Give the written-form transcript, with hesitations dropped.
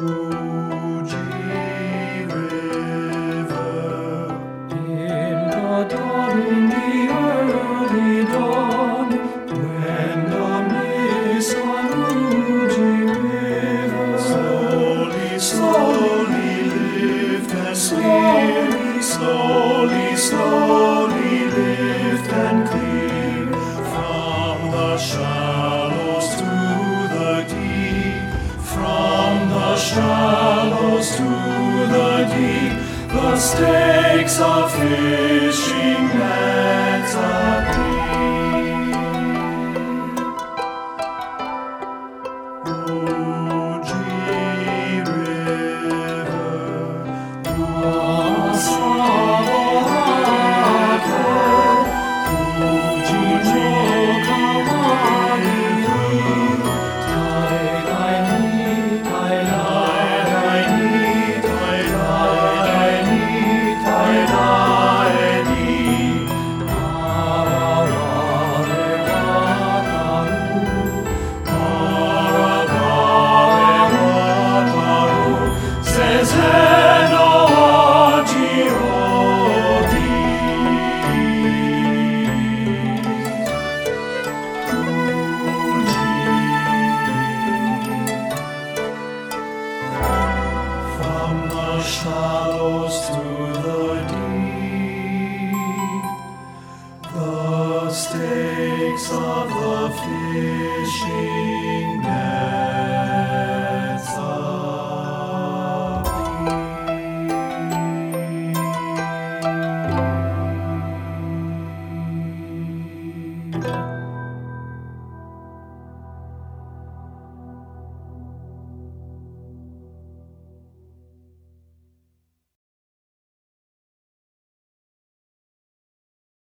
Slowly lift and clear from the shallows to the deep, from the shallows to the deep. The stakes of fishing nets appear. Uji shallows to the deep, the stakes of the fishing net.